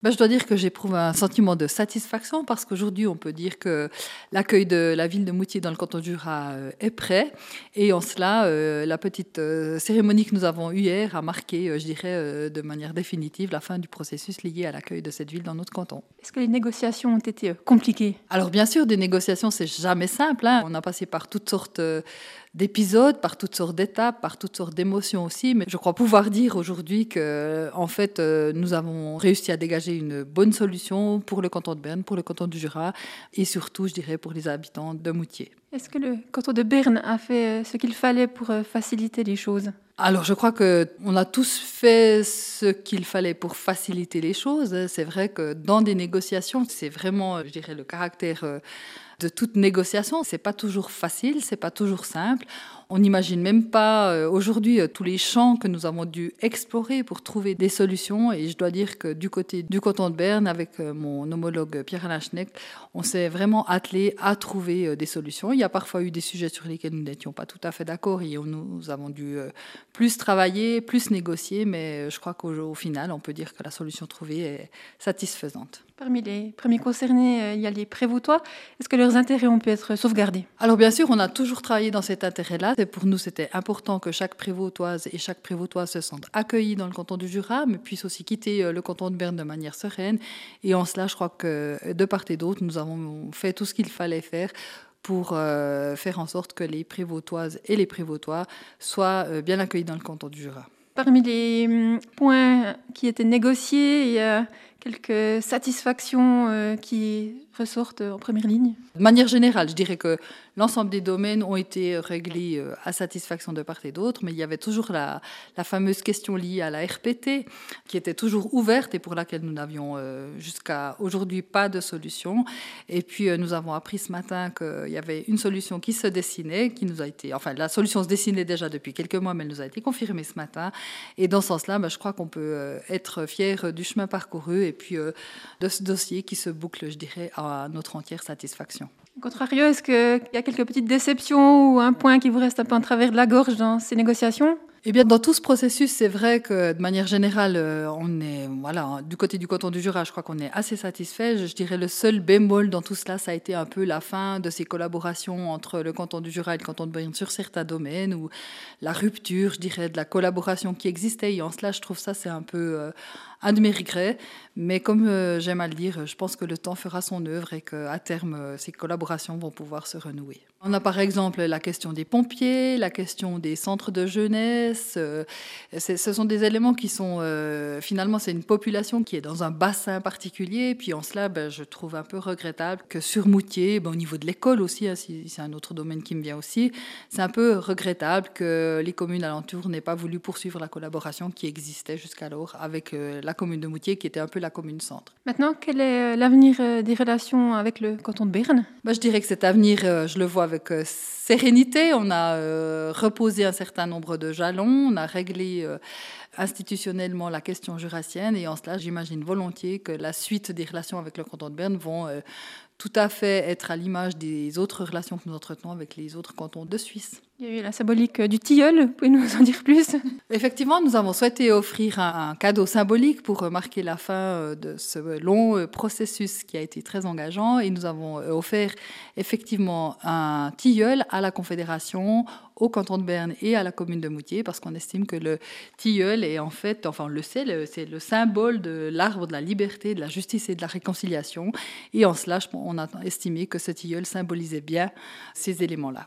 Je dois dire que j'éprouve un sentiment de satisfaction parce qu'aujourd'hui, on peut dire que l'accueil de la ville de Moutier dans le canton du Jura est prêt. Et en cela, la petite cérémonie que nous avons eue hier a marqué, je dirais, de manière définitive la fin du processus lié à l'accueil de cette ville dans notre canton. Est-ce que les négociations ont été compliquées? Alors bien sûr, des négociations, c'est jamais simple, hein. On a passé par toutes sortes d'épisodes, par toutes sortes d'étapes, par toutes sortes d'émotions aussi. Mais je crois pouvoir dire aujourd'hui que, en fait, nous avons réussi à dégager une bonne solution pour le canton de Berne, pour le canton du Jura et surtout, je dirais, pour les habitants de Moutier. Est-ce que le canton de Berne a fait ce qu'il fallait pour faciliter les choses? Alors, je crois qu'on a tous fait ce qu'il fallait pour faciliter les choses. C'est vrai que dans des négociations, c'est vraiment, je dirais, le caractère de toute négociation. C'est pas toujours facile, c'est pas toujours simple. On n'imagine même pas aujourd'hui tous les champs que nous avons dû explorer pour trouver des solutions. Et je dois dire que du côté du canton de Berne, avec mon homologue Pierre-Alain Schneck, on s'est vraiment attelé à trouver des solutions. Il y a parfois eu des sujets sur lesquels nous n'étions pas tout à fait d'accord et où nous avons dû plus travailler, plus négocier. Mais je crois qu'au final, on peut dire que la solution trouvée est satisfaisante. Parmi les premiers concernés, il y a les Prévôtois. Est-ce que leurs intérêts ont pu être sauvegardés? Alors bien sûr, on a toujours travaillé dans cet intérêt-là. Pour nous, c'était important que chaque prévôtoise et chaque prévôtois se sentent accueillis dans le canton du Jura, mais puissent aussi quitter le canton de Berne de manière sereine. Et en cela, je crois que de part et d'autre, nous avons fait tout ce qu'il fallait faire pour faire en sorte que les prévôtoises et les prévôtois soient bien accueillis dans le canton du Jura. Parmi les points qui étaient négociés, il y a quelques satisfactions qui ressortent en première ligne. De manière générale, je dirais que l'ensemble des domaines ont été réglés à satisfaction de part et d'autre, mais il y avait toujours la fameuse question liée à la RPT, qui était toujours ouverte et pour laquelle nous n'avions jusqu'à aujourd'hui pas de solution. Et puis nous avons appris ce matin qu'il y avait une solution qui se dessinait, qui nous a été, enfin la solution se dessinait déjà depuis quelques mois, mais elle nous a été confirmée ce matin. Et dans ce sens-là, je crois qu'on peut être fier du chemin parcouru et puis de ce dossier qui se boucle, je dirais, à notre entière satisfaction. Au contrario, est-ce qu'il y a quelques petites déceptions ou un point qui vous reste un peu en travers de la gorge dans ces négociations? Eh bien, dans tout ce processus, c'est vrai que de manière générale, on est, voilà, du côté du canton du Jura, je crois qu'on est assez satisfait. Je dirais le seul bémol dans tout cela, ça a été un peu la fin de ces collaborations entre le canton du Jura et le canton de Berne sur certains domaines, ou la rupture, je dirais, de la collaboration qui existait. Et en cela, je trouve ça, c'est un peu un de mes regrets. Mais comme j'aime à le dire, je pense que le temps fera son œuvre et qu'à terme, ces collaborations vont pouvoir se renouer. On a par exemple la question des pompiers, la question des centres de jeunesse. Ce sont des éléments qui sont, finalement, c'est une population qui est dans un bassin particulier. Puis en cela, je trouve un peu regrettable que sur Moutier, au niveau de l'école aussi, hein, c'est un autre domaine qui me vient aussi, c'est un peu regrettable que les communes alentours n'aient pas voulu poursuivre la collaboration qui existait jusqu'alors avec la commune de Moutier, qui était un peu la commune centre. Maintenant, quel est l'avenir des relations avec le canton de Berne? Je dirais que cet avenir, je le vois avec sérénité. On a reposé un certain nombre de jalons, on a réglé institutionnellement la question jurassienne et en cela, j'imagine volontiers que la suite des relations avec le canton de Berne vont tout à fait être à l'image des autres relations que nous entretenons avec les autres cantons de Suisse. Il y a eu la symbolique du tilleul, pouvez-vous nous en dire plus? Effectivement, nous avons souhaité offrir un cadeau symbolique pour marquer la fin de ce long processus qui a été très engageant et nous avons offert effectivement un tilleul à la Confédération, au canton de Berne et à la commune de Moutier parce qu'on estime que le tilleul est en fait, enfin on le sait, c'est le symbole de l'arbre de la liberté, de la justice et de la réconciliation et en cela, on a estimé que ce tilleul symbolisait bien ces éléments-là.